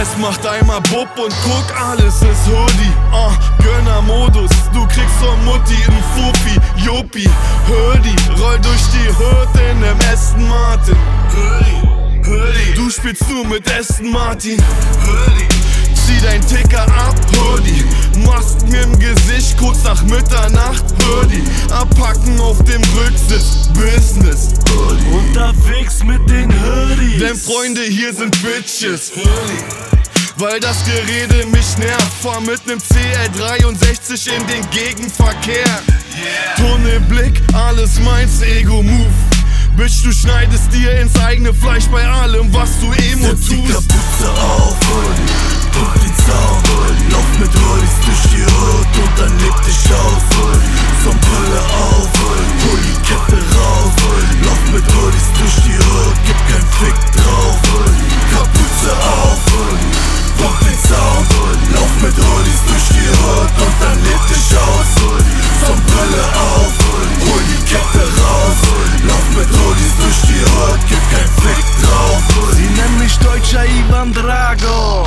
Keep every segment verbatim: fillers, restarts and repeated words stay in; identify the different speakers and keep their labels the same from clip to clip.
Speaker 1: Es macht einmal Bub und guck, alles ist Hoodie. Ah, Gönner-Modus, du kriegst von Mutti n Fufi, Juppie, Hoodie. Roll durch die Hood in nem Aston Martin. Hoodie, Hoodie. Du spielst nur mit Aston Martin. Hoodie. Zieh dein Ticker ab, Hoodie. Masken im Gesicht, kurz nach Mitternacht, Hoodie. Abpacken auf dem Rücksitz, Business, Hoodie.
Speaker 2: Unterwegs mit den Hoodies.
Speaker 1: Denn Freunde hier sind Bitches, Hoodie. Weil das Gerede mich nervt, fahr mit nem C L dreiundsechzig in den Gegenverkehr. Yeah. Tunnelblick, alles meins, Ego-Move. Bitch, du schneidest dir ins eigene Fleisch bei allem, was du emo
Speaker 2: Setz
Speaker 1: tust.
Speaker 2: die Kapuze auf, Hoodie, pump den Sound, Hoodie. Lauf mit Hoodies durch die Hood und dann leg dich aus, Hoodie. Sonnenbrille auf, Hoodie, hol die Kette raus, Hoodie. Lauf mit Hoodies durch die Hood, gib kein Fick drauf, Hoodie. Kapuze auf, Hoodie, pump den Sound, Hoodie. Lauf mit Hoodies durch die Hood und dann leg dich aus, Hoodie. Sonnenbrille auf, Hoodie, hol die Kette raus, Hoodie. Lauf mit Hoodies durch die Hood, gib kein Fick drauf, Hoodie.
Speaker 3: Sie nennen mich deutscher Ivan Drago.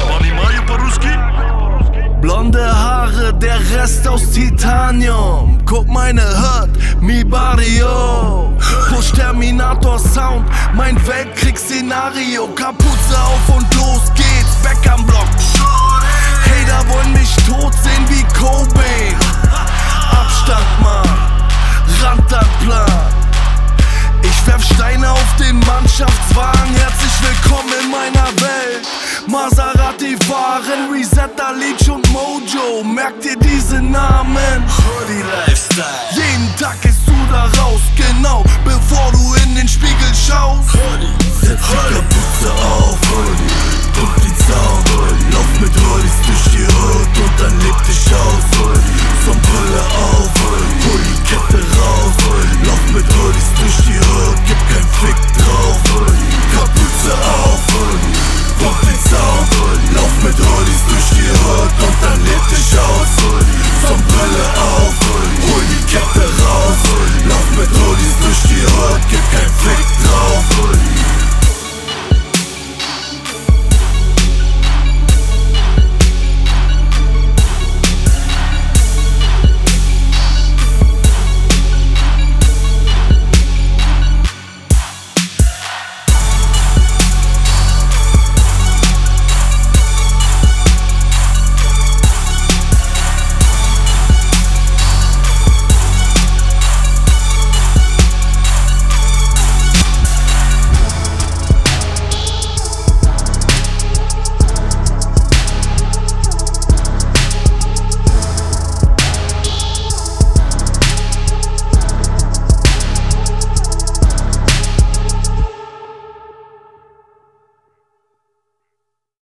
Speaker 3: Blonde Haare, der Rest aus Titanium. Guck meine Hood, mi barrio. Push Terminator Sound, mein Weltkriegsszenario. Kapuze auf und los geht's, weg am Block. Hater wollen mich tot sehen wie Cobain. Abstand, Mann, Rantanplan. Ich werf Steine auf den Mannschaftswagen. Herzlich willkommen in meiner Welt. Maserati fahren, Resetta, Leech und Mojo. Merkt ihr diese Namen?
Speaker 2: Hoodie Lifestyle.
Speaker 3: Jeden Tag gehst du da raus, genau, bevor du in den Spiegel schaust.
Speaker 2: Hoodie, setz die Kapuze auf, Hoodie,